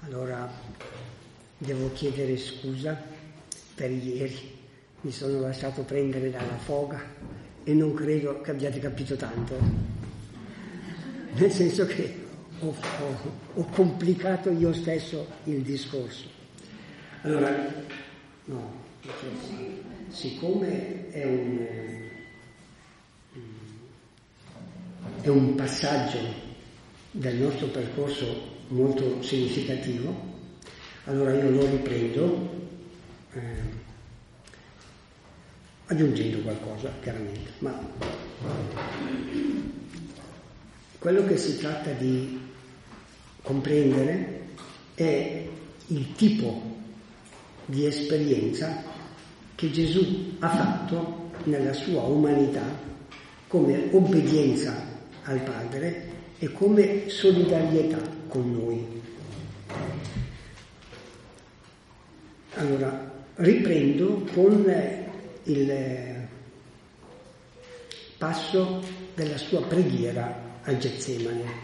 Allora devo chiedere scusa per ieri, mi sono lasciato prendere dalla foga e non credo che abbiate capito tanto, nel senso che ho complicato io stesso il discorso. Allora, no, siccome è un passaggio del nostro percorso molto significativo, allora io lo riprendo aggiungendo qualcosa, chiaramente, ma quello che si tratta di comprendere è il tipo di esperienza che Gesù ha fatto nella sua umanità come obbedienza al Padre e come solidarietà con noi. Allora, riprendo con il passo della sua preghiera al Getsemane.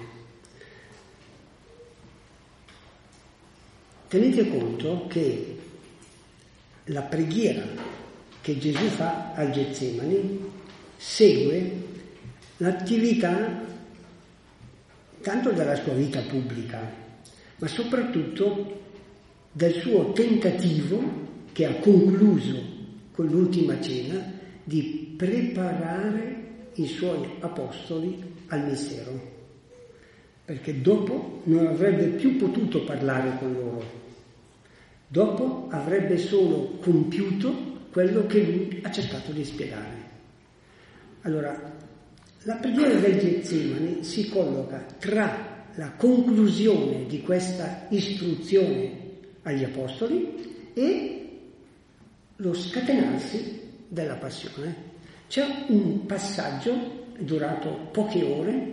Tenete conto che la preghiera che Gesù fa al Getsemane segue l'attività tanto della sua vita pubblica, ma soprattutto del suo tentativo, che ha concluso con l'ultima cena, di preparare i suoi apostoli al mistero, perché dopo non avrebbe più potuto parlare con loro, dopo avrebbe solo compiuto quello che lui ha cercato di spiegare. Allora, la preghiera del Getsemane si colloca tra la conclusione di questa istruzione agli apostoli e lo scatenarsi della passione. C'è un passaggio durato poche ore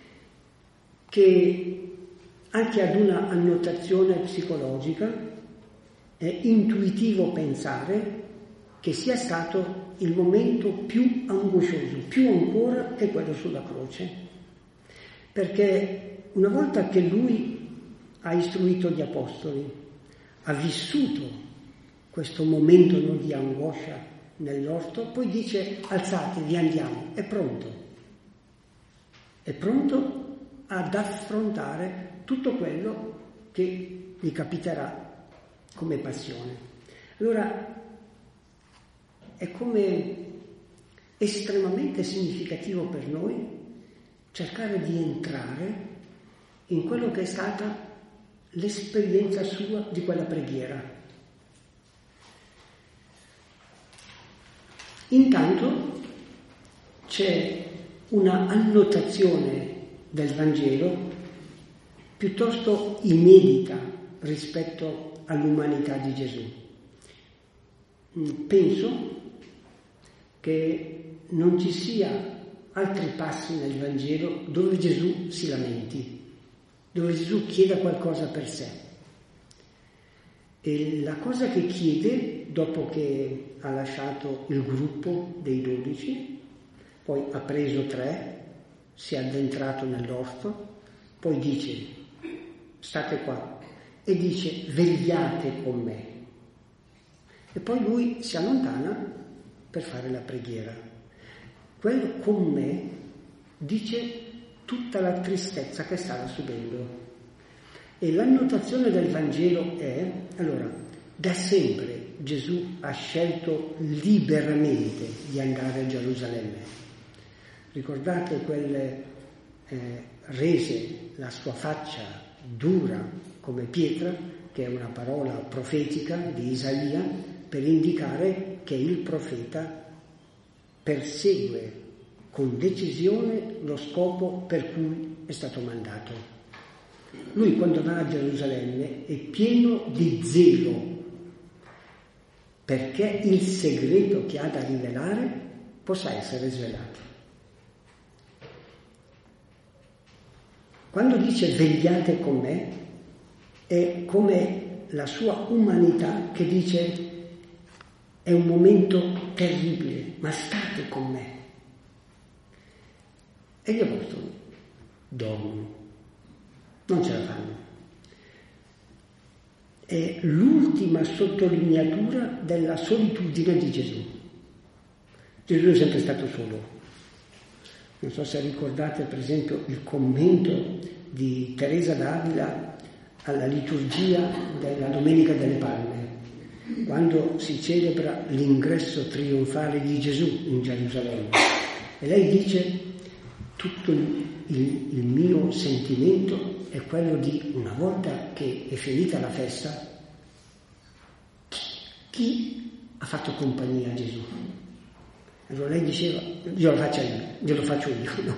che anche ad una annotazione psicologica è intuitivo pensare che sia stato il momento più angoscioso, più ancora che quello sulla croce, perché una volta che lui ha istruito gli apostoli, ha vissuto questo momento di angoscia nell'orto, poi dice: alzatevi, andiamo, è pronto ad affrontare tutto quello che gli capiterà come passione. Allora è come estremamente significativo per noi cercare di entrare in quello che è stata l'esperienza sua di quella preghiera. Intanto c'è una annotazione del Vangelo piuttosto inedita rispetto all'umanità di Gesù. Penso che non ci sia altri passi nel Vangelo dove Gesù si lamenti, dove Gesù chieda qualcosa per sé. E la cosa che chiede, dopo che ha lasciato il gruppo dei 12, poi ha preso 3, si è addentrato nell'orto, poi dice: state qua, e dice: vegliate con me. E poi lui si allontana per fare la preghiera. Quello con me dice tutta la tristezza che stava subendo. E l'annotazione del Vangelo è: allora, da sempre Gesù ha scelto liberamente di andare a Gerusalemme. Ricordate quelle rese la sua faccia dura come pietra, che è una parola profetica di Isaia, per indicare che il profeta persegue con decisione lo scopo per cui è stato mandato. Lui, quando va a Gerusalemme, è pieno di zelo perché il segreto che ha da rivelare possa essere svelato. Quando dice vegliate con me, è come la sua umanità che dice: è un momento terribile, ma state con me. E gli apostoli dormono, non ce la fanno. è l'ultima sottolineatura della solitudine di Gesù. Gesù è sempre stato solo. Non so se ricordate per esempio il commento di Teresa d'Avila alla liturgia della Domenica delle Palme, quando si celebra l'ingresso trionfale di Gesù in Gerusalemme. E lei dice: tutto il mio sentimento è quello di, una volta che è finita la festa, chi ha fatto compagnia a Gesù? Allora lei diceva: glielo faccio io, no?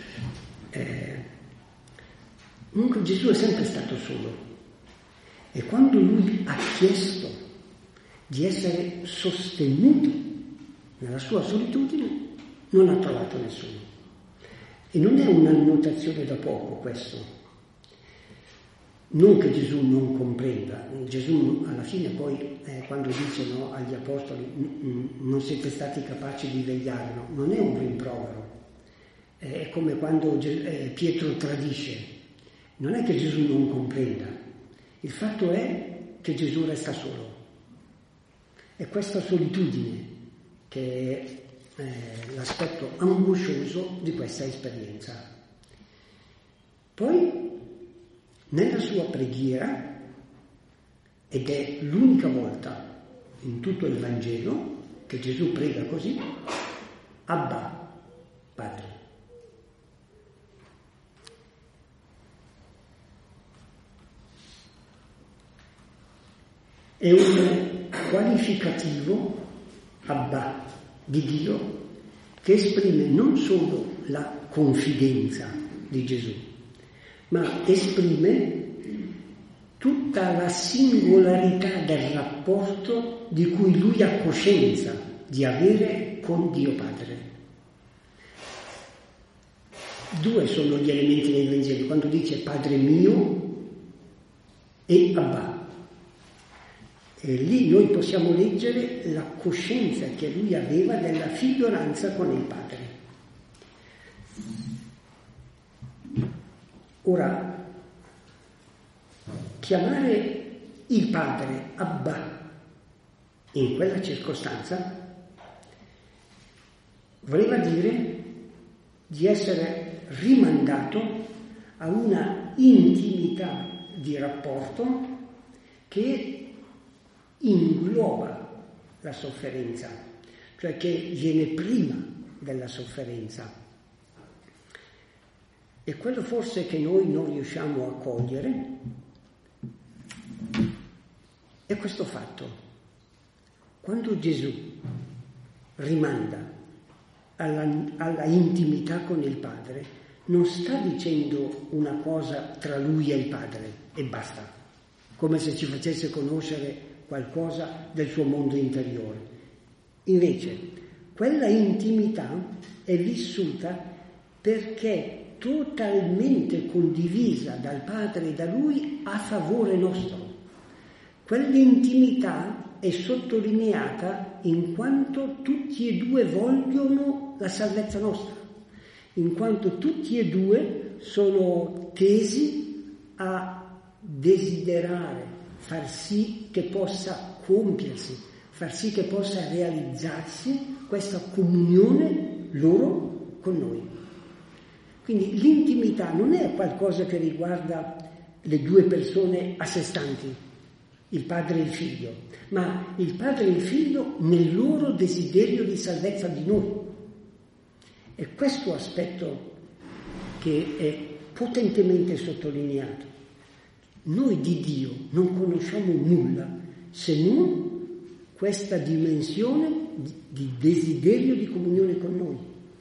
Comunque Gesù è sempre stato solo, e quando lui ha chiesto di essere sostenuto nella sua solitudine non ha trovato nessuno. E non è un'annotazione da poco questo. Non che Gesù non comprenda, Gesù alla fine poi quando dice agli apostoli non siete stati capaci di vegliare, no? Non è un rimprovero, è come quando Pietro tradisce, non è che Gesù non comprenda, il fatto è che Gesù resta solo. È questa solitudine che è l'aspetto angoscioso di questa esperienza. Poi nella sua preghiera, ed è l'unica volta in tutto il Vangelo che Gesù prega così: Abba, Padre. È un qualificativo, Abba, di Dio, che esprime non solo la confidenza di Gesù, ma esprime tutta la singolarità del rapporto di cui lui ha coscienza di avere con Dio Padre. Due sono gli elementi nei Vangeli, quando dice Padre mio e Abba. E lì noi possiamo leggere la coscienza che lui aveva della figliolanza con il Padre. Ora, chiamare il Padre Abba in quella circostanza voleva dire di essere rimandato a una intimità di rapporto che ingloba la sofferenza, cioè che viene prima della sofferenza. E quello forse che noi non riusciamo a cogliere è questo fatto. Quando Gesù rimanda alla intimità con il Padre, non sta dicendo una cosa tra lui e il Padre e basta, come se ci facesse conoscere qualcosa del suo mondo interiore. Invece, quella intimità è vissuta perché totalmente condivisa dal Padre e da Lui a favore nostro. Quell'intimità è sottolineata in quanto tutti e due vogliono la salvezza nostra, in quanto tutti e due sono tesi a desiderare, far sì che possa compiersi, far sì che possa realizzarsi questa comunione loro con noi. Quindi l'intimità non è qualcosa che riguarda le due persone a sé stanti, il padre e il figlio, ma il padre e il figlio nel loro desiderio di salvezza di noi. È questo aspetto che è potentemente sottolineato. Noi di Dio non conosciamo nulla se non questa dimensione di desiderio di comunione con noi.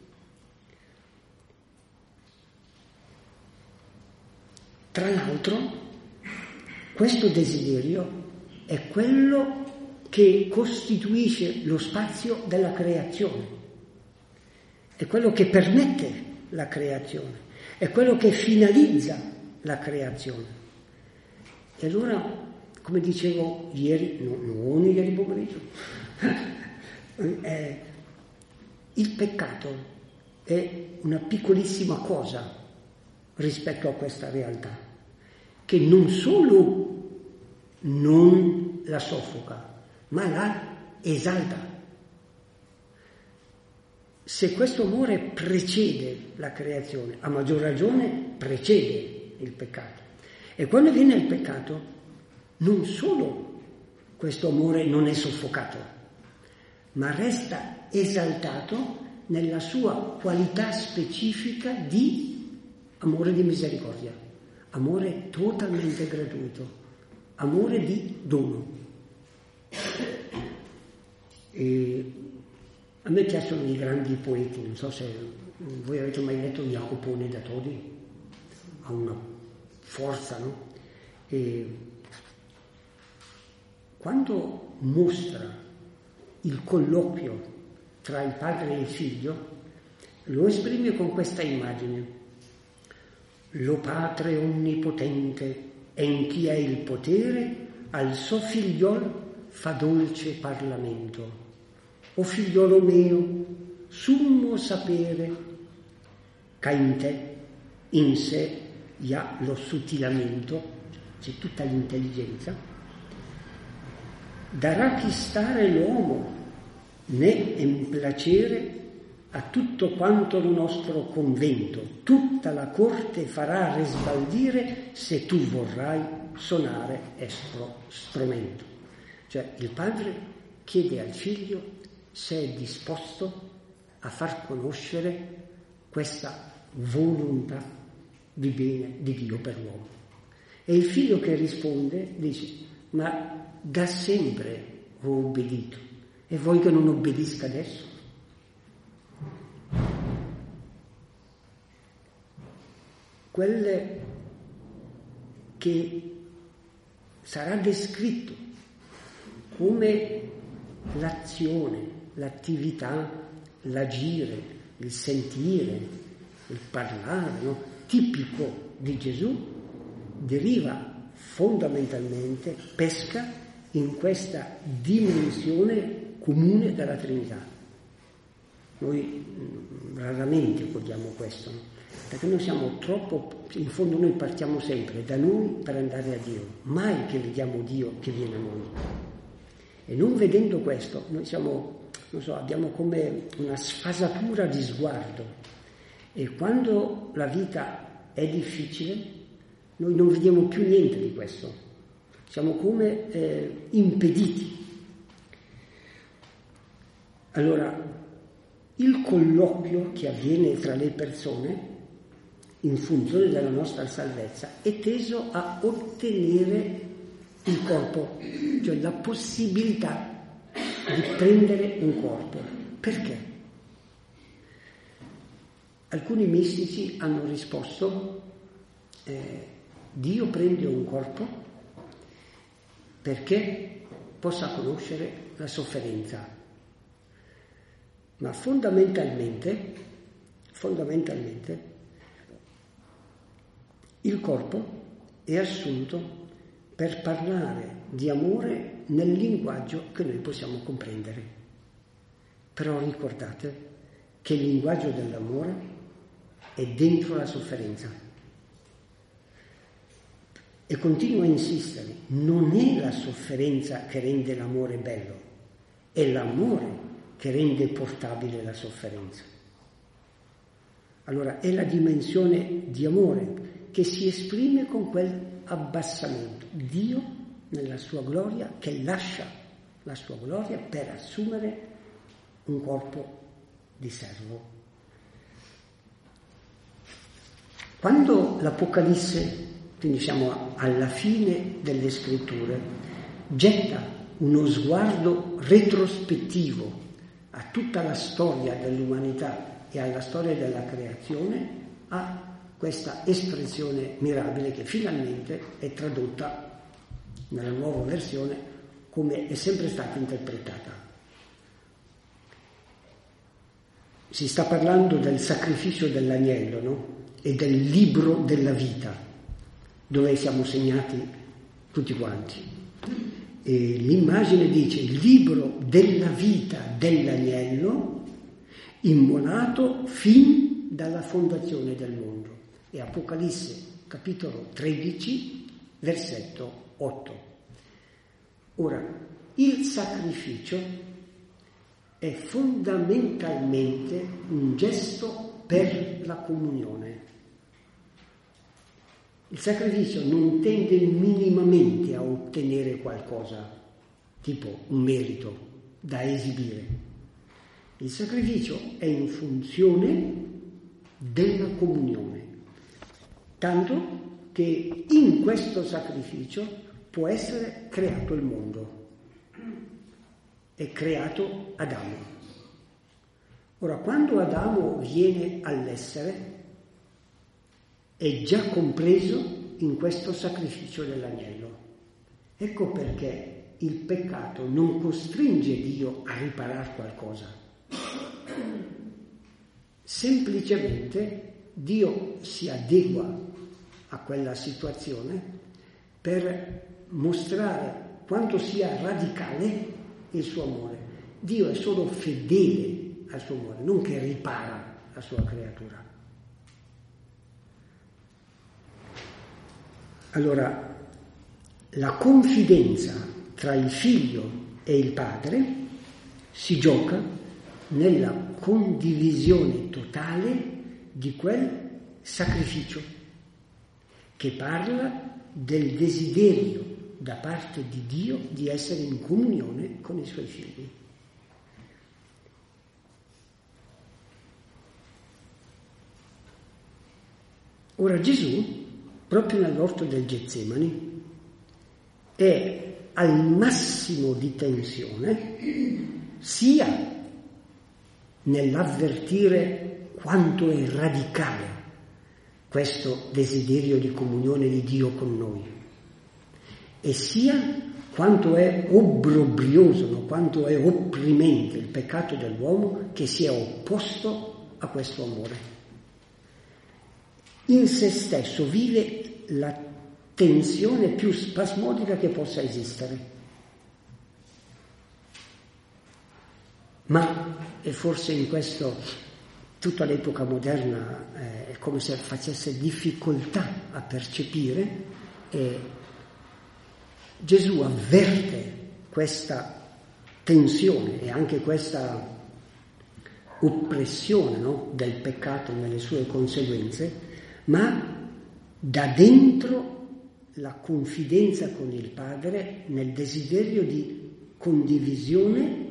Tra l'altro, questo desiderio è quello che costituisce lo spazio della creazione, è quello che permette la creazione, è quello che finalizza la creazione. E allora, come dicevo ieri, non ieri pomeriggio, il peccato è una piccolissima cosa rispetto a questa realtà, che non solo non la soffoca, ma la esalta. Se questo amore precede la creazione, a maggior ragione precede il peccato. E quando viene il peccato, non solo questo amore non è soffocato, ma resta esaltato nella sua qualità specifica di amore di misericordia, amore totalmente gratuito, amore di dono. E a me piacciono i grandi poeti, non so se voi avete mai letto Jacopone da Todi, ha una forza, no? E quando mostra il colloquio tra il padre e il figlio, lo esprime con questa immagine: lo Padre onnipotente, en chi è il potere, al suo figliol fa dolce parlamento. O figliolo mio, summo sapere, che in te, in sé, ha lo sutilamento, c'è tutta l'intelligenza, darà chi stare l'uomo, né in placere a tutto quanto lo nostro convento, tutta la corte farà risbaldire se tu vorrai sonare estro strumento. Cioè il padre chiede al figlio se è disposto a far conoscere questa volontà di bene di Dio per l'uomo. E il figlio che risponde dice: ma da sempre ho obbedito, e vuoi che non obbedisca adesso? Quelle che sarà descritto come l'azione, l'attività, l'agire, il sentire, il parlare, no? Tipico di Gesù, deriva fondamentalmente, pesca in questa dimensione comune della Trinità. Noi raramente cogliamo questo, no? Perché noi siamo troppo, in fondo noi partiamo sempre da noi per andare a Dio, mai che vediamo Dio che viene a noi. E non vedendo questo, noi siamo, non so, abbiamo come una sfasatura di sguardo. E quando la vita è difficile, noi non vediamo più niente di questo. Siamo come impediti. Allora, il colloquio che avviene tra le persone, in funzione della nostra salvezza, è teso a ottenere il corpo, cioè la possibilità di prendere un corpo. Perché? Alcuni mistici hanno risposto: Dio prende un corpo perché possa conoscere la sofferenza. Ma fondamentalmente, il corpo è assunto per parlare di amore nel linguaggio che noi possiamo comprendere. Però ricordate che il linguaggio dell'amore è dentro la sofferenza. E continuo a insistere, non è la sofferenza che rende l'amore bello, è l'amore che rende portabile la sofferenza. Allora è la dimensione di amore che si esprime con quell'abbassamento. Dio nella sua gloria che lascia la sua gloria per assumere un corpo di servo. Quando l'Apocalisse, quindi siamo alla fine delle scritture, getta uno sguardo retrospettivo a tutta la storia dell'umanità e alla storia della creazione, ha questa espressione mirabile che finalmente è tradotta nella nuova versione come è sempre stata interpretata. Si sta parlando del sacrificio dell'agnello, no? E del libro della vita, dove siamo segnati tutti quanti. E l'immagine dice: il libro della vita dell'agnello immolato fin dalla fondazione del mondo. E Apocalisse capitolo 13 versetto 8. Ora, il sacrificio è fondamentalmente un gesto per la comunione. Il sacrificio non tende minimamente a ottenere qualcosa, tipo un merito da esibire. Il sacrificio è in funzione della comunione, tanto che in questo sacrificio può essere creato il mondo, è creato Adamo. Ora, quando Adamo viene all'essere, è già compreso in questo sacrificio dell'agnello. Ecco perché il peccato non costringe Dio a riparare qualcosa. Semplicemente Dio si adegua a quella situazione per mostrare quanto sia radicale il suo amore. Dio è solo fedele al suo amore, non che ripara la sua creatura. Allora, la confidenza tra il figlio e il padre si gioca nella condivisione totale di quel sacrificio che parla del desiderio da parte di Dio di essere in comunione con i suoi figli. Ora Gesù, proprio nell'orto del Getsemani, è al massimo di tensione sia nell'avvertire quanto è radicale questo desiderio di comunione di Dio con noi, e sia quanto è obbrobrioso, no? Quanto è opprimente il peccato dell'uomo che si è opposto a questo amore. In se stesso vive la tensione più spasmodica che possa esistere. Ma è forse in questo tutta l'epoca moderna è come se facesse difficoltà a percepire, e Gesù avverte questa tensione e anche questa oppressione, no, del peccato nelle sue conseguenze, ma da dentro la confidenza con il Padre nel desiderio di condivisione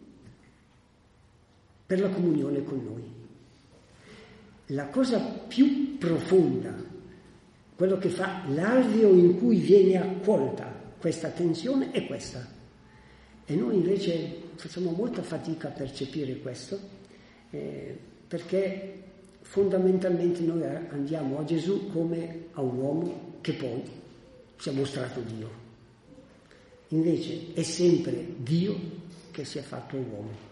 per la comunione con noi. La cosa più profonda, quello che fa l'alveo in cui viene accolta questa tensione, è questa. E noi invece facciamo molta fatica a percepire questo, perché fondamentalmente noi andiamo a Gesù come a un uomo che poi si è mostrato Dio. Invece è sempre Dio che si è fatto uomo.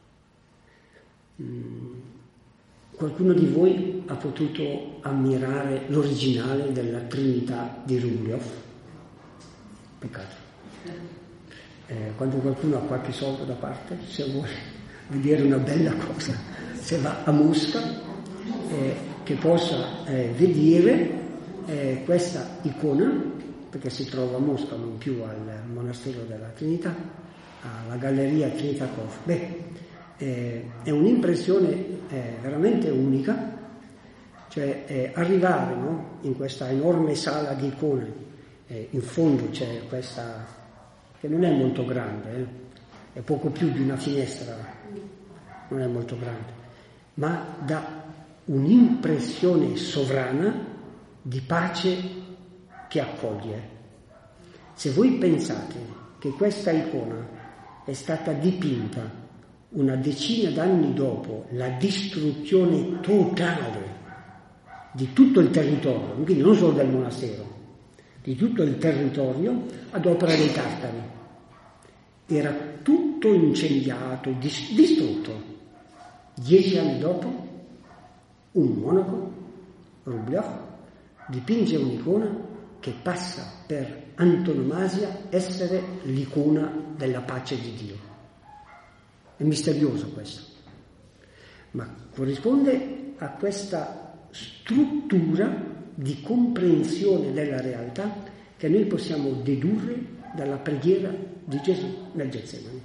Qualcuno di voi ha potuto ammirare l'originale della Trinità di Rubliov? Peccato. Quando qualcuno ha qualche soldo da parte, se vuole vedere una bella cosa, se va a Mosca, che possa vedere questa icona, perché si trova a Mosca, non più al monastero della Trinità, alla Galleria Trinitakov. È un'impressione veramente unica, cioè arrivare, no, in questa enorme sala di icone, in fondo c'è questa, che non è molto grande, è poco più di una finestra, non è molto grande, ma dà un'impressione sovrana di pace che accoglie. Se voi pensate che questa icona è stata dipinta una decina d'anni dopo la distruzione totale di tutto il territorio, quindi non solo del monastero, di tutto il territorio ad opera dei tartari, era tutto incendiato, distrutto. 10 anni dopo un monaco, Rubliov, dipinge un'icona che passa per antonomasia essere l'icona della pace di Dio. È misterioso questo, ma corrisponde a questa struttura di comprensione della realtà che noi possiamo dedurre dalla preghiera di Gesù nel Getsemani.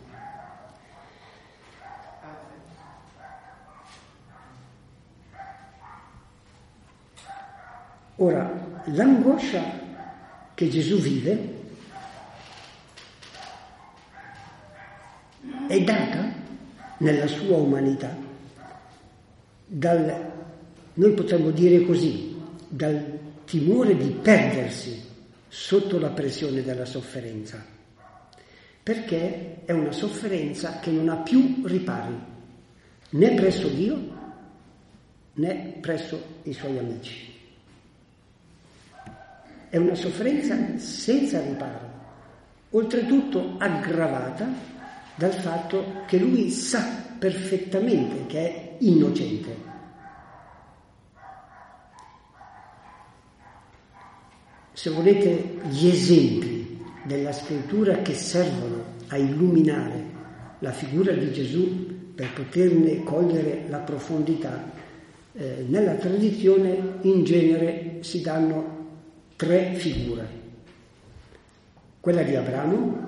Ora, l'angoscia che Gesù vive è data nella sua umanità noi potremmo dire così, dal timore di perdersi sotto la pressione della sofferenza, perché è una sofferenza che non ha più ripari, né presso Dio né presso i suoi amici. È una sofferenza senza riparo, oltretutto aggravata dal fatto che lui sa perfettamente che è innocente. Se volete, gli esempi della scrittura che servono a illuminare la figura di Gesù per poterne cogliere la profondità, nella tradizione in genere si danno 3 figure. Quella di Abramo,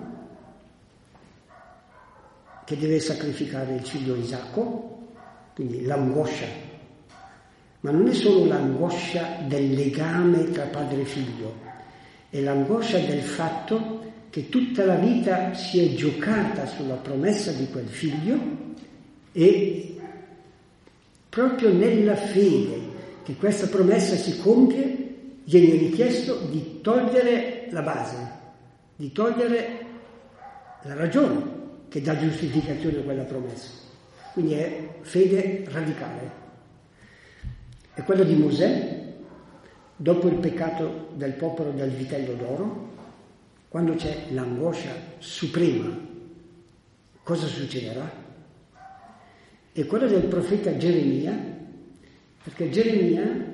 che deve sacrificare il figlio Isacco, quindi l'angoscia, ma non è solo l'angoscia del legame tra padre e figlio, è l'angoscia del fatto che tutta la vita si è giocata sulla promessa di quel figlio e proprio nella fede che questa promessa si compie viene richiesto di togliere la base, di togliere la ragione che dà giustificazione a quella promessa. Quindi è fede radicale. È quello di Mosè, dopo il peccato del popolo del vitello d'oro, quando c'è l'angoscia suprema, cosa succederà? E quello del profeta Geremia, perché Geremia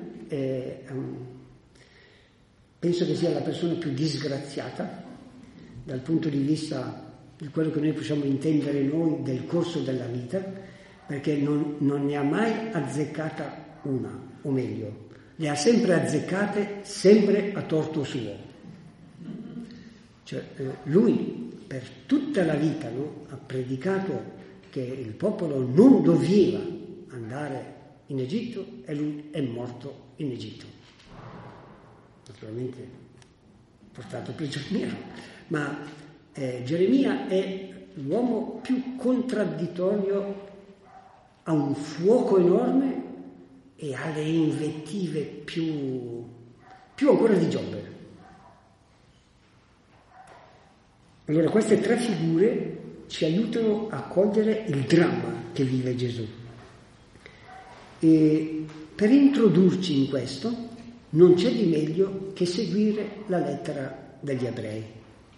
penso che sia la persona più disgraziata dal punto di vista di quello che noi possiamo intendere noi del corso della vita, perché non ne ha mai azzeccata una, o meglio, le ha sempre azzeccate, sempre a torto suo. Cioè, lui per tutta la vita, no, ha predicato che il popolo non doveva andare in Egitto e lui è morto in Egitto. Naturalmente portato prigioniero, ma Geremia è l'uomo più contraddittorio, ha un fuoco enorme e ha le invettive più ancora di Giobbe. Allora queste 3 figure ci aiutano a cogliere il dramma che vive Gesù. E per introdurci in questo non c'è di meglio che seguire la lettera degli Ebrei.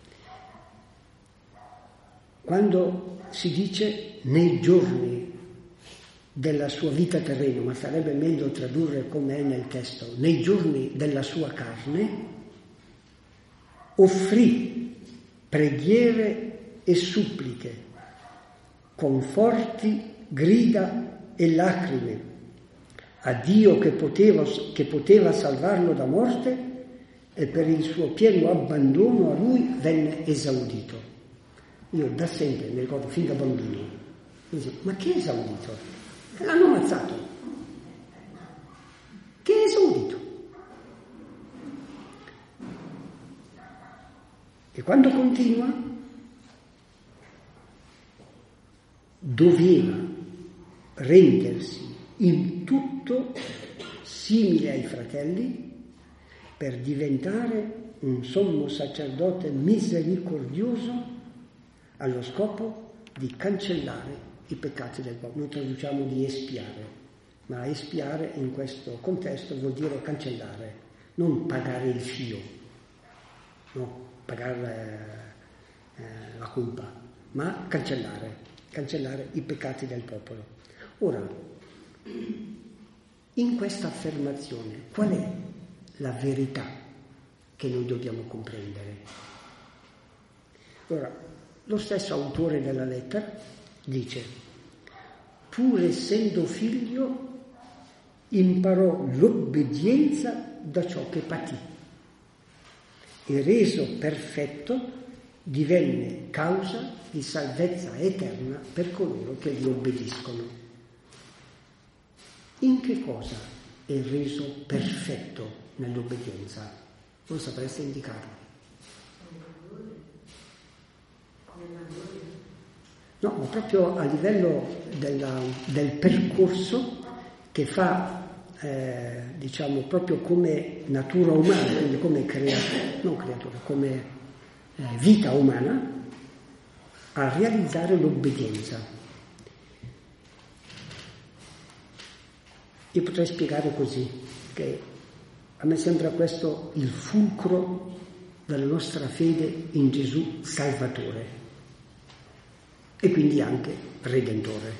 Quando si dice nei giorni della sua vita terrena, ma sarebbe meglio tradurre come è nel testo, nei giorni della sua carne, offrì preghiere e suppliche, con forti grida e lacrime, a Dio che poteva salvarlo da morte, e per il suo pieno abbandono a lui venne esaudito. Io da sempre, mi ricordo fin da bambino, mi dicevo, ma che esaudito? L'hanno ammazzato. Che esaudito? E quando continua, doveva rendersi in tutto simile ai fratelli per diventare un sommo sacerdote misericordioso allo scopo di cancellare i peccati del popolo. Noi traduciamo di espiare, ma espiare in questo contesto vuol dire cancellare, non pagare il fio, no, pagare la colpa, ma cancellare i peccati del popolo. Ora, in questa affermazione, qual è la verità che noi dobbiamo comprendere? Ora, lo stesso autore della lettera dice: pur essendo figlio, imparò l'obbedienza da ciò che patì. e reso perfetto divenne causa di salvezza eterna per coloro che gli obbediscono. In che cosa è reso perfetto nell'obbedienza? Voi sapreste indicarlo? No, ma proprio a livello del percorso che fa, diciamo, proprio come natura umana, quindi come come vita umana, a realizzare l'obbedienza. Io potrei spiegare così, che a me sembra questo il fulcro della nostra fede in Gesù Salvatore e quindi anche Redentore.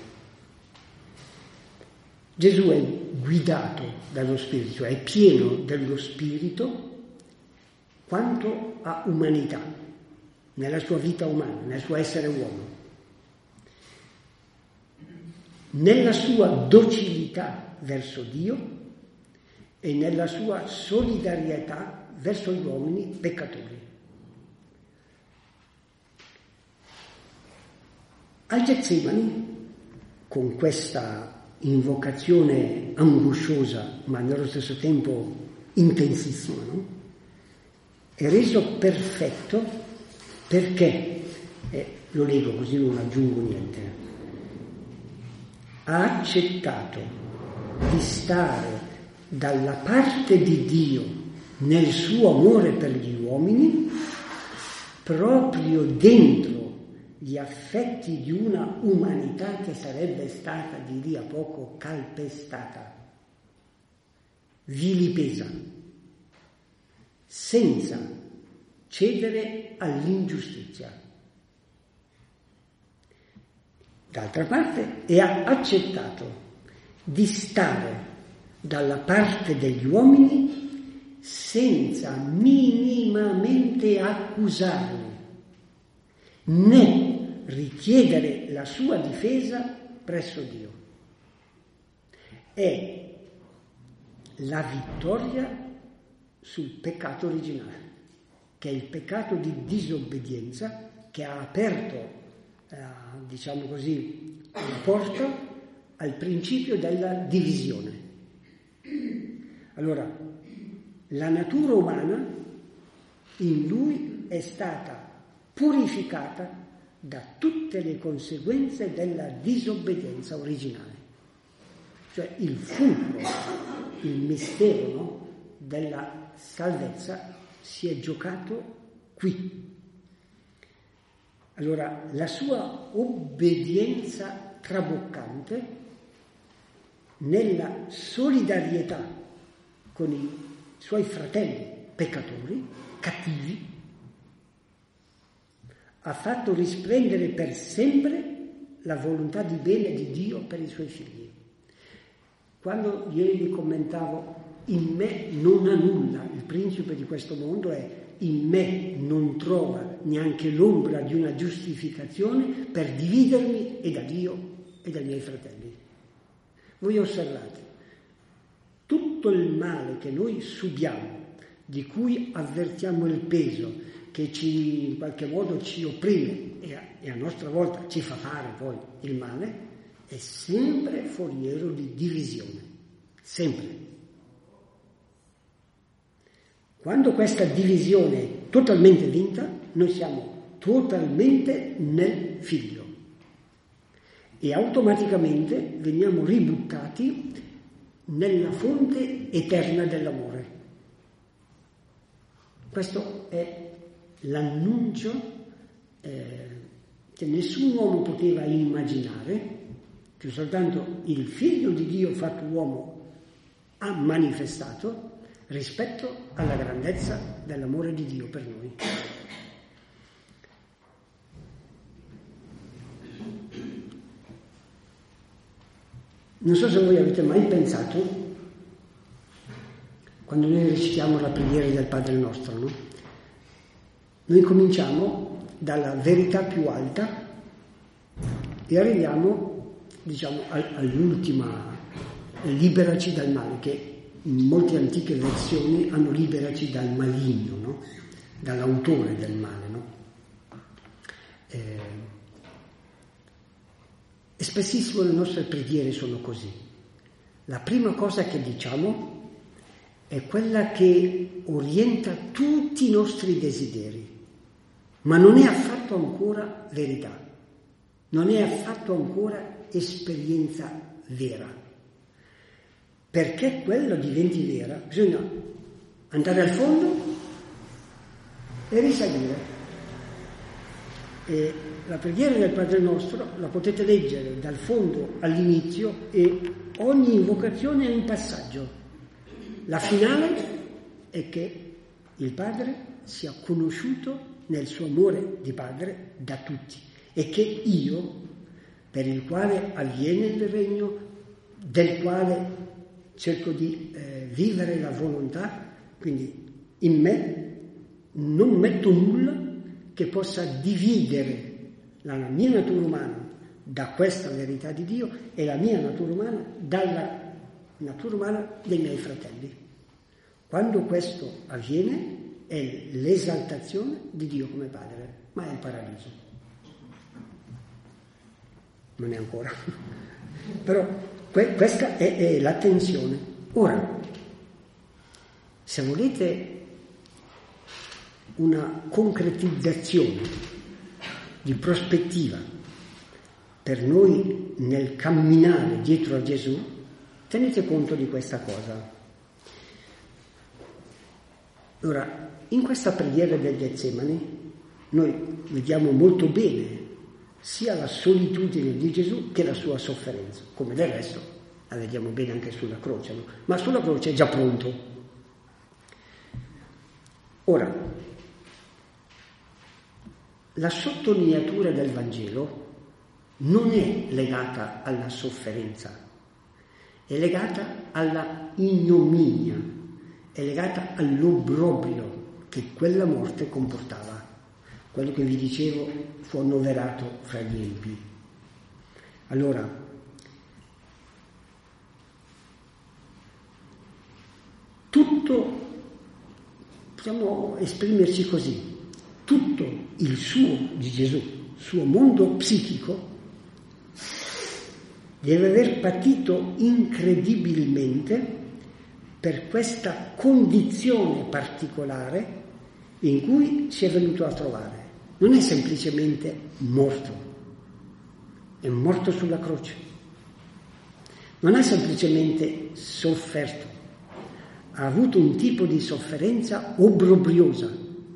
Gesù è guidato dallo Spirito, cioè è pieno dello Spirito quanto a umanità, nella sua vita umana, nel suo essere uomo, nella sua docilità verso Dio e nella sua solidarietà verso gli uomini peccatori. Al Getsemani, con questa invocazione angosciosa, ma nello stesso tempo intensissima, no? È reso perfetto perché, lo leggo così non aggiungo niente, ha accettato di stare dalla parte di Dio nel suo amore per gli uomini, proprio dentro gli affetti di una umanità che sarebbe stata di lì a poco calpestata, vilipesa, senza cedere all'ingiustizia. D'altra parte, e ha accettato di stare dalla parte degli uomini senza minimamente accusarli, né richiedere la sua difesa presso Dio. È la vittoria sul peccato originale, che è il peccato di disobbedienza che ha aperto, diciamo così, la porta al principio della divisione. Allora, la natura umana in lui è stata purificata da tutte le conseguenze della disobbedienza originale. Cioè il fulcro, il mistero, no, della salvezza si è giocato qui. Allora la sua obbedienza traboccante nella solidarietà con i suoi fratelli peccatori, cattivi, ha fatto risplendere per sempre la volontà di bene di Dio per i suoi figli. Quando ieri commentavo in me non ha nulla, il principe di questo mondo è in me non trova neanche l'ombra di una giustificazione per dividermi e da Dio e dai miei fratelli. Voi osservate, tutto il male che noi subiamo, di cui avvertiamo il peso, che ci in qualche modo ci opprime e a nostra volta ci fa fare poi il male, è sempre foriero di divisione, sempre. Quando questa divisione è totalmente vinta, noi siamo totalmente nel Figlio e automaticamente veniamo ributtati nella fonte eterna dell'amore. Questo è l'annuncio che nessun uomo poteva immaginare, che soltanto il Figlio di Dio fatto uomo ha manifestato rispetto alla grandezza dell'amore di Dio per noi. Non so se voi avete mai pensato, quando noi recitiamo la preghiera del Padre nostro, no? Noi cominciamo dalla verità più alta e arriviamo, diciamo, all'ultima, liberaci dal male, che in molte antiche versioni hanno liberaci dal maligno, no? dall'autore del male, no? E spessissimo le nostre preghiere sono così. La prima cosa che diciamo è quella che orienta tutti i nostri desideri, ma non è affatto ancora verità, non è affatto ancora esperienza vera. Perché quello diventi vera, bisogna andare al fondo e risalire. E la preghiera del Padre Nostro la potete leggere dal fondo all'inizio e ogni invocazione è un passaggio. La finale è che il Padre sia conosciuto nel suo amore di Padre da tutti e che io, per il quale avviene il regno, del quale cerco di vivere la volontà, quindi in me non metto nulla che possa dividere la mia natura umana da questa verità di Dio e la mia natura umana dalla natura umana dei miei fratelli. Quando questo avviene è l'esaltazione di Dio come Padre, ma è il paradiso. Non è ancora. Però questa è la tensione. Ora, se volete una concretizzazione di prospettiva per noi nel camminare dietro a Gesù, tenete conto di questa cosa. Ora, in questa preghiera del Getsemani noi vediamo molto bene sia la solitudine di Gesù che la sua sofferenza, come del resto la vediamo bene anche sulla croce, no? Ma sulla croce è già pronto. Ora, la sottolineatura del Vangelo non è legata alla sofferenza, è legata alla ignominia, è legata all'obbrobrio che quella morte comportava. Quello che vi dicevo fu annoverato fra gli empi. Allora, tutto, possiamo esprimerci così, tutto il suo di Gesù, suo mondo psichico, deve aver patito incredibilmente per questa condizione particolare in cui si è venuto a trovare. Non è semplicemente morto, è morto sulla croce. Non ha semplicemente sofferto, ha avuto un tipo di sofferenza obbrobriosa.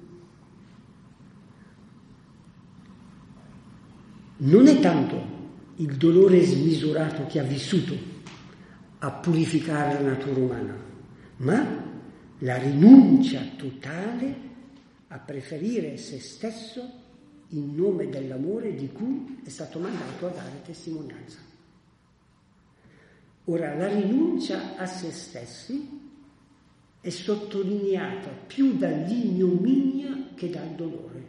Non è tanto il dolore smisurato che ha vissuto a purificare la natura umana, ma la rinuncia totale a preferire se stesso in nome dell'amore di cui è stato mandato a dare testimonianza. Ora, la rinuncia a se stessi è sottolineata più dall'ignominia che dal dolore.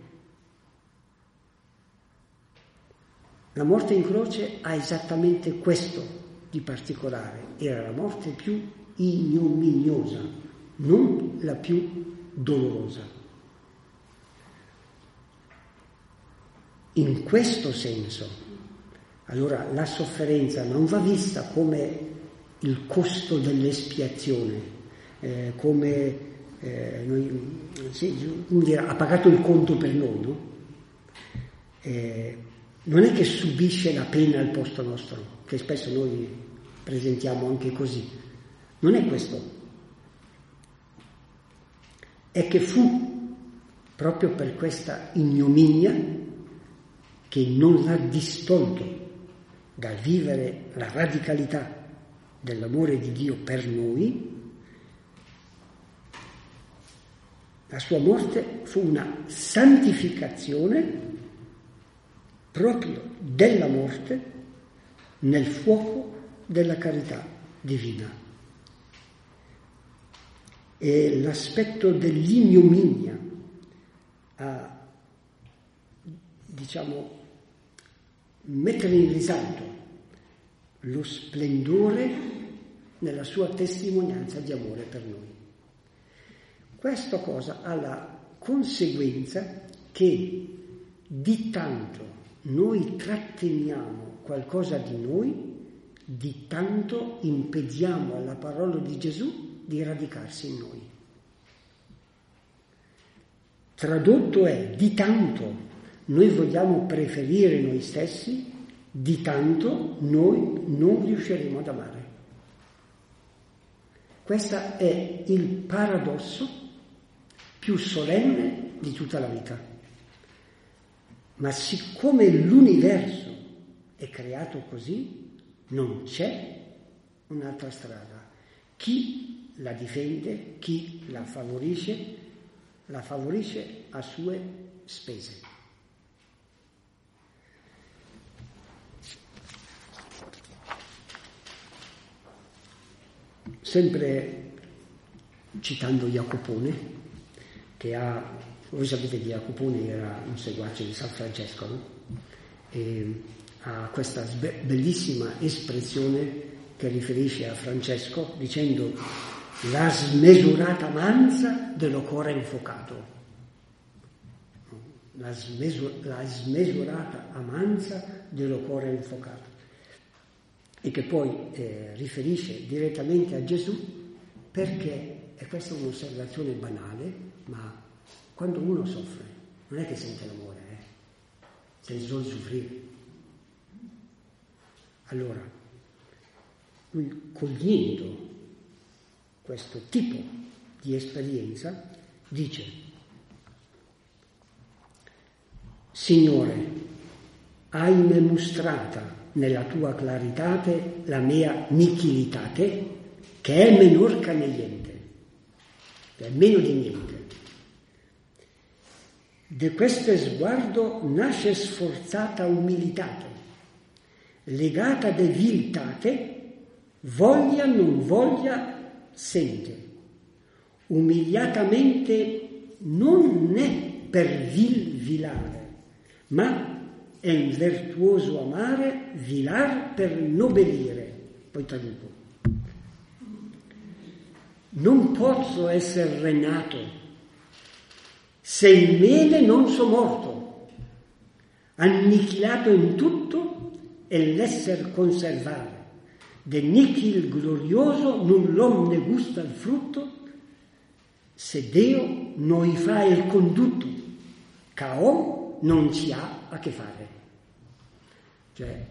La morte in croce ha esattamente questo di particolare, era la morte più ignominiosa, non la più dolorosa. In questo senso, allora la sofferenza non va vista come il costo dell'espiazione, come ha pagato il conto per noi, no? Non è che subisce la pena al posto nostro, che spesso noi presentiamo anche così. Non è questo. È che fu proprio per questa ignominia che non l'ha distolto dal vivere la radicalità dell'amore di Dio per noi. La sua morte fu una santificazione proprio della morte nel fuoco della carità divina. E l'aspetto dell'ignominia a, mettere in risalto lo splendore nella sua testimonianza di amore per noi. Questa cosa ha la conseguenza che di tanto noi tratteniamo qualcosa di noi, di tanto impediamo alla parola di Gesù di radicarsi in noi. Tradotto è: di tanto noi vogliamo preferire noi stessi, di tanto noi non riusciremo ad amare. Questo è il paradosso più solenne di tutta la vita. Ma siccome l'universo è creato così, non c'è un'altra strada. Chi la difende, chi la favorisce a sue spese. Sempre citando Jacopone, che voi sapete che Jacopone era un seguace di San Francesco, no? E ha questa bellissima espressione che riferisce a Francesco dicendo: la smesurata amanza dello cuore infuocato. La smesurata amanza dello cuore infuocato. E che poi riferisce direttamente a Gesù, perché, e questa è un'osservazione banale, ma quando uno soffre non è che sente l'amore, sente solo soffrire. Allora, lui, cogliendo questo tipo di esperienza, dice: Signore, hai mostrata nella tua claritate la mia nichilitate, che è menor che niente, che è meno di niente. De questo sguardo nasce sforzata umilitate, legata de viltate, voglia non voglia sente. Umiliatamente non è per vilare, ma è un virtuoso amare, vilar per nobelire. Poi traduco: non posso essere renato se in me non so morto, annichilato in tutto e l'esser conservare, de nichil glorioso non l'om ne gusta il frutto, se Dio noi fa il condutto, ca om non ci ha a che fare. Cioè,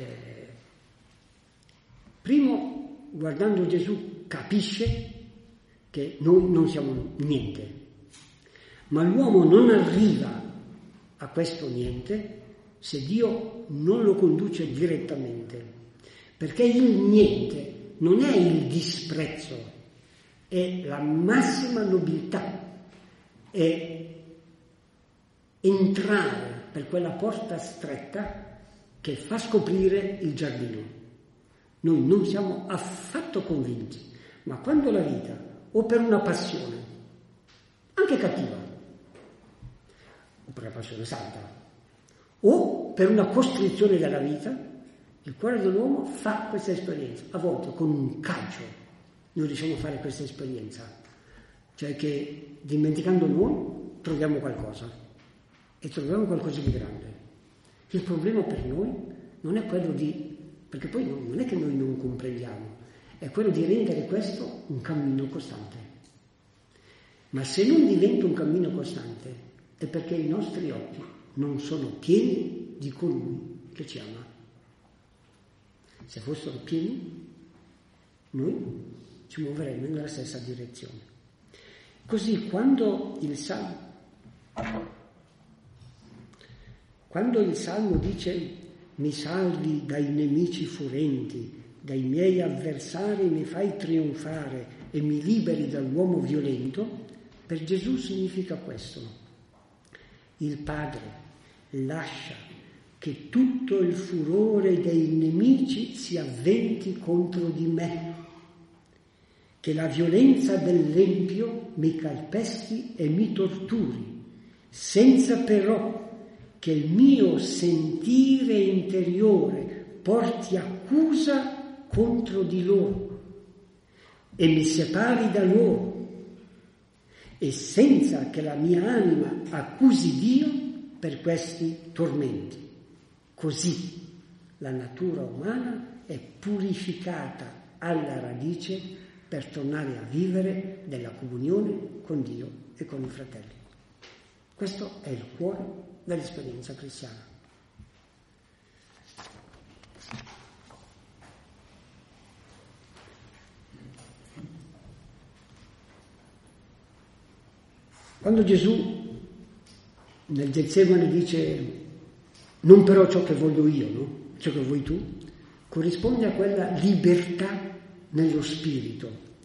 primo, guardando Gesù, capisce che noi non siamo niente, ma l'uomo non arriva a questo niente se Dio non lo conduce direttamente, perché il niente non è il disprezzo, è la massima nobiltà, è entrare per quella porta stretta che fa scoprire il giardino. Noi non siamo affatto convinti, ma quando la vita, o per una passione, anche cattiva, o per una passione santa, o per una costrizione della vita, il cuore dell'uomo fa questa esperienza. A volte con un calcio noi riusciamo a fare questa esperienza, cioè che dimenticando noi troviamo qualcosa. E troviamo qualcosa di grande. Il problema per noi non è quello perché poi non è che noi non comprendiamo, è quello di rendere questo un cammino costante. Ma se non diventa un cammino costante è perché i nostri occhi non sono pieni di colui che ci ama. Se fossero pieni, noi ci muoveremmo nella stessa direzione. Così quando il Salmo dice: mi salvi dai nemici furenti, dai miei avversari mi fai trionfare e mi liberi dall'uomo violento, per Gesù significa questo. Il Padre lascia che tutto il furore dei nemici si avventi contro di me, che la violenza dell'empio mi calpesti e mi torturi, senza però che il mio sentire interiore porti accusa contro di loro e mi separi da loro, e senza che la mia anima accusi Dio per questi tormenti. Così la natura umana è purificata alla radice per tornare a vivere nella comunione con Dio e con i fratelli. Questo è il cuore dell'esperienza cristiana. Quando Gesù nel Getsemani dice non però ciò che voglio io, no? Ciò che vuoi tu, corrisponde a quella libertà nello spirito.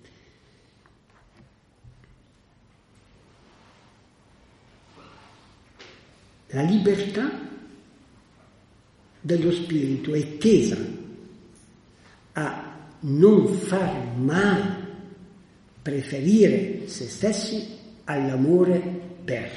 La libertà dello spirito è tesa a non far mai preferire se stessi all'amore per.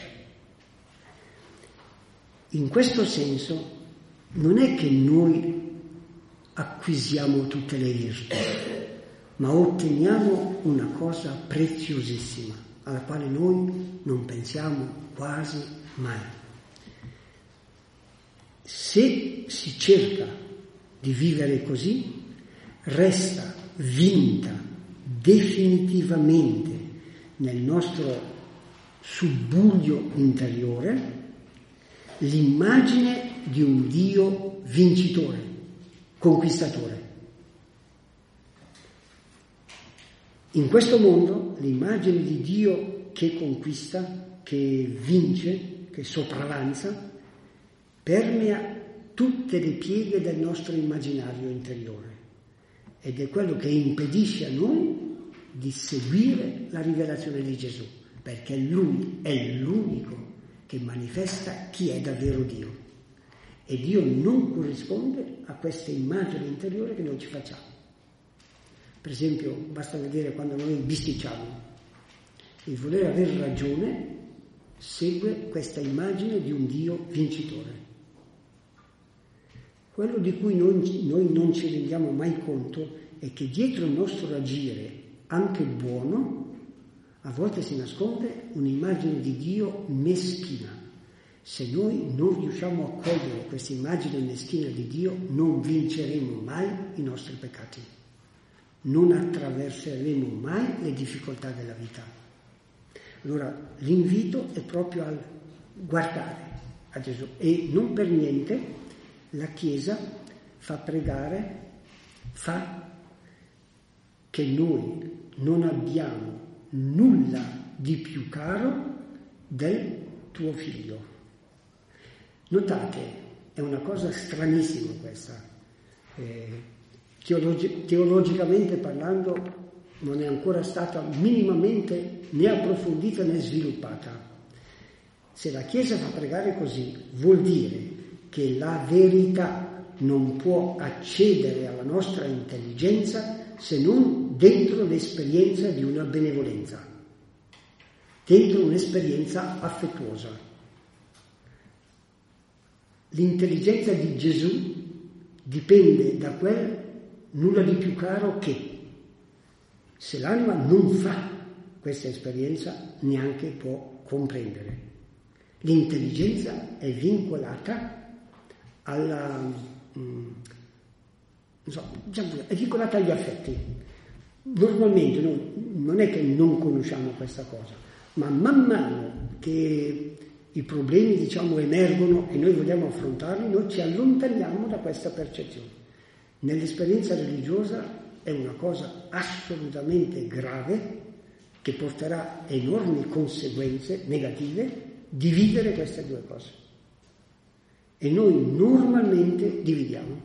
In questo senso non è che noi acquisiamo tutte le virtù, ma otteniamo una cosa preziosissima, alla quale noi non pensiamo quasi mai. Se si cerca di vivere così, resta vinta definitivamente nel nostro subbuglio interiore l'immagine di un Dio vincitore, conquistatore. In questo mondo l'immagine di Dio che conquista, che vince, che sopravanza, permea tutte le pieghe del nostro immaginario interiore ed è quello che impedisce a noi di seguire la rivelazione di Gesù, perché Lui è l'unico che manifesta chi è davvero Dio. E Dio non corrisponde a questa immagine interiore che noi ci facciamo. Per esempio, basta vedere quando noi bisticciamo. Il voler aver ragione segue questa immagine di un Dio vincitore. Quello di cui noi non ci rendiamo mai conto è che dietro il nostro agire, anche buono, a volte si nasconde un'immagine di Dio meschina. Se noi non riusciamo a cogliere questa immagine meschina di Dio, non vinceremo mai i nostri peccati, non attraverseremo mai le difficoltà della vita. Allora l'invito è proprio al guardare a Gesù, e non per niente la Chiesa fa pregare, fa che noi non abbiamo nulla di più caro del tuo figlio. Notate, è una cosa stranissima questa. Teologicamente parlando non è ancora stata minimamente né approfondita né sviluppata. Se la Chiesa fa pregare così, vuol dire che la verità non può accedere alla nostra intelligenza se non dentro l'esperienza di una benevolenza, dentro un'esperienza affettuosa. L'intelligenza di Gesù dipende da quel nulla di più caro che, se l'anima non fa questa esperienza, neanche può comprendere. L'intelligenza è vincolata è vincolata agli affetti. Normalmente noi non è che non conosciamo questa cosa, ma man mano che i problemi, emergono e noi vogliamo affrontarli, noi ci allontaniamo da questa percezione. Nell'esperienza religiosa è una cosa assolutamente grave che porterà enormi conseguenze negative dividere queste due cose. E noi normalmente dividiamo.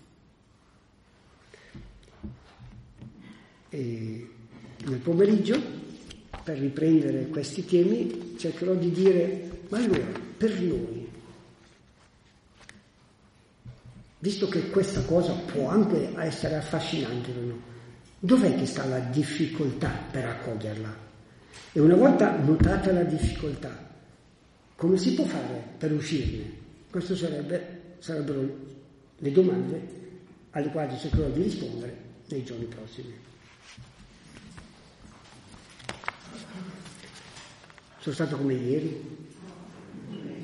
E nel pomeriggio, per riprendere questi temi, cercherò di dire: ma allora, per noi, visto che questa cosa può anche essere affascinante, no? Dov'è che sta la difficoltà per accoglierla? E una volta notata la difficoltà, come si può fare per uscirne? Queste sarebbero le domande alle quali cercherò di rispondere nei giorni prossimi. Sono stato come ieri.